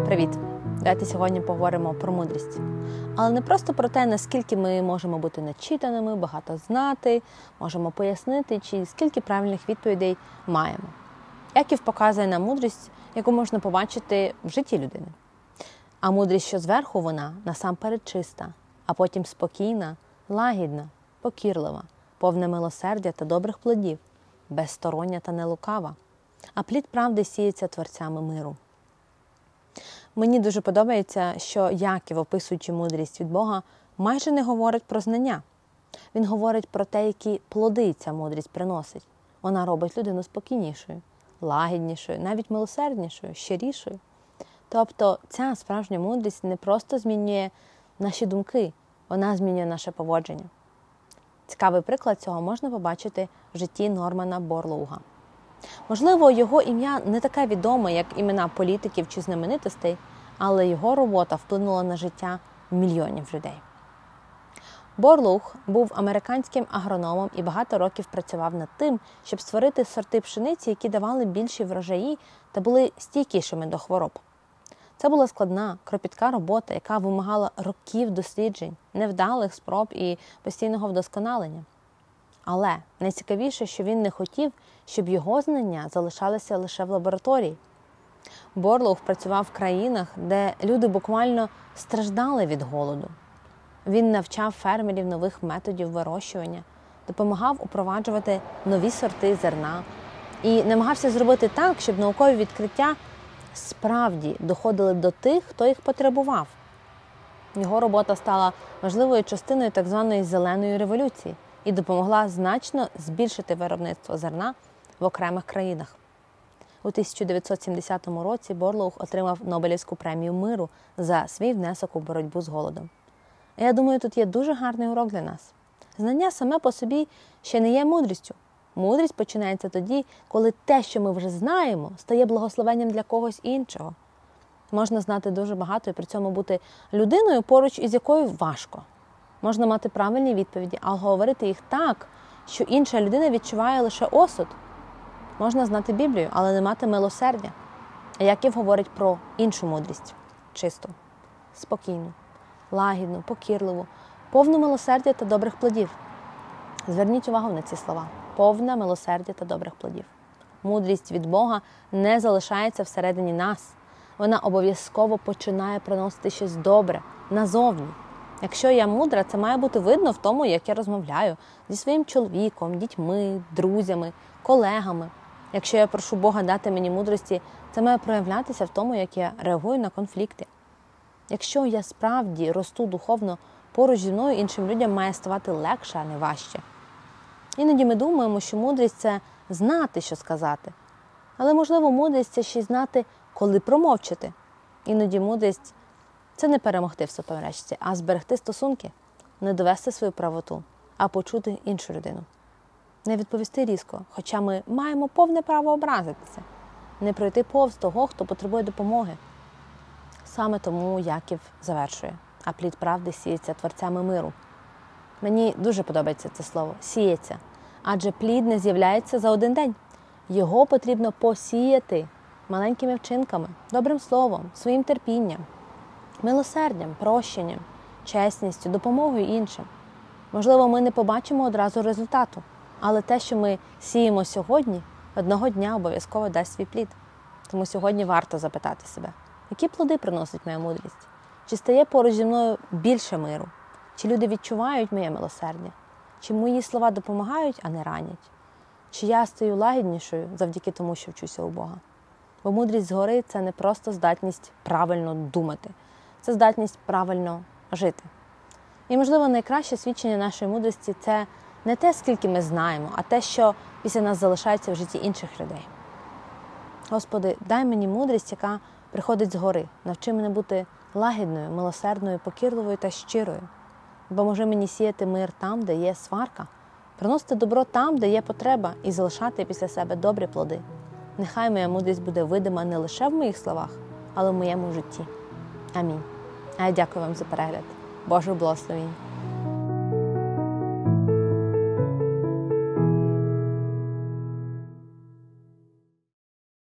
Привіт! Давайте сьогодні поговоримо про мудрість. Але не просто про те, наскільки ми можемо бути начитаними, багато знати, можемо пояснити, чи скільки правильних відповідей маємо. Яків показує нам мудрість, яку можна побачити в житті людини. А мудрість, що зверху, вона насамперед чиста, а потім спокійна, лагідна, покірлива, повна милосердя та добрих плодів, безстороння та нелукава. А плід правди сіється творцями миру. Мені дуже подобається, що Яків, описуючи мудрість від Бога, майже не говорить про знання. Він говорить про те, які плоди ця мудрість приносить. Вона робить людину спокійнішою, лагіднішою, навіть милосерднішою, щирішою. Тобто ця справжня мудрість не просто змінює наші думки, вона змінює наше поводження. Цікавий приклад цього можна побачити в житті Нормана Борлоуга. Можливо, його ім'я не таке відоме, як імена політиків чи знаменитостей, але його робота вплинула на життя мільйонів людей. Борлоуг був американським агрономом і багато років працював над тим, щоб створити сорти пшениці, які давали більші врожаї та були стійкішими до хвороб. Це була складна, кропітка робота, яка вимагала років досліджень, невдалих спроб і постійного вдосконалення. Але найцікавіше, що він не хотів, щоб його знання залишалися лише в лабораторії. Борлоуг працював в країнах, де люди буквально страждали від голоду. Він навчав фермерів нових методів вирощування, допомагав упроваджувати нові сорти зерна і намагався зробити так, щоб наукові відкриття справді доходили до тих, хто їх потребував. Його робота стала важливою частиною так званої «зеленої революції» і допомогла значно збільшити виробництво зерна в окремих країнах. У 1970 році Борлоуг отримав Нобелівську премію миру за свій внесок у боротьбу з голодом. Я думаю, тут є дуже гарний урок для нас. Знання саме по собі ще не є мудрістю. Мудрість починається тоді, коли те, що ми вже знаємо, стає благословенням для когось іншого. Можна знати дуже багато і при цьому бути людиною, поруч із якою важко. Можна мати правильні відповіді, а говорити їх так, що інша людина відчуває лише осуд. Можна знати Біблію, але не мати милосердя. А Яків говорить про іншу мудрість – чисту, спокійну, лагідну, покірливу, повну милосердя та добрих плодів. Зверніть увагу на ці слова – повне милосердя та добрих плодів. Мудрість від Бога не залишається всередині нас. Вона обов'язково починає приносити щось добре назовні. Якщо я мудра, це має бути видно в тому, як я розмовляю зі своїм чоловіком, дітьми, друзями, колегами. Якщо я прошу Бога дати мені мудрості, це має проявлятися в тому, як я реагую на конфлікти. Якщо я справді росту духовно, поруч зі мною іншим людям має ставати легше, а не важче. Іноді ми думаємо, що мудрість – це знати, що сказати. Але, можливо, мудрість – це ще й знати, коли промовчати. Іноді мудрість – це не перемогти в суперечці, а зберегти стосунки, не довести свою правоту, а почути іншу людину. Не відповісти різко, хоча ми маємо повне право образитися. Не пройти повз того, хто потребує допомоги. Саме тому Яків завершує. А плід правди сіється творцями миру. Мені дуже подобається це слово – сіється. Адже плід не з'являється за один день. Його потрібно посіяти маленькими вчинками, добрим словом, своїм терпінням, милосердям, прощенням, чесністю, допомогою іншим. Можливо, ми не побачимо одразу результату, але те, що ми сіємо сьогодні, одного дня обов'язково дасть свій плід. Тому сьогодні варто запитати себе, які плоди приносить моя мудрість? Чи стає поруч зі мною більше миру? Чи люди відчувають моє милосердя? Чи мої слова допомагають, а не ранять? Чи я стаю лагіднішою завдяки тому, що вчуся у Бога? Бо мудрість згори – це не просто здатність правильно думати. Це здатність правильно жити. І, можливо, найкраще свідчення нашої мудрості – це не те, скільки ми знаємо, а те, що після нас залишається в житті інших людей. Господи, дай мені мудрість, яка приходить згори. Навчи мене бути лагідною, милосердною, покірливою та щирою. Допоможи мені сіяти мир там, де є сварка, приносити добро там, де є потреба, і залишати після себе добрі плоди. Нехай моя мудрість буде видима не лише в моїх словах, але в моєму житті. Амінь. А я дякую вам за перегляд. Божого благословіння.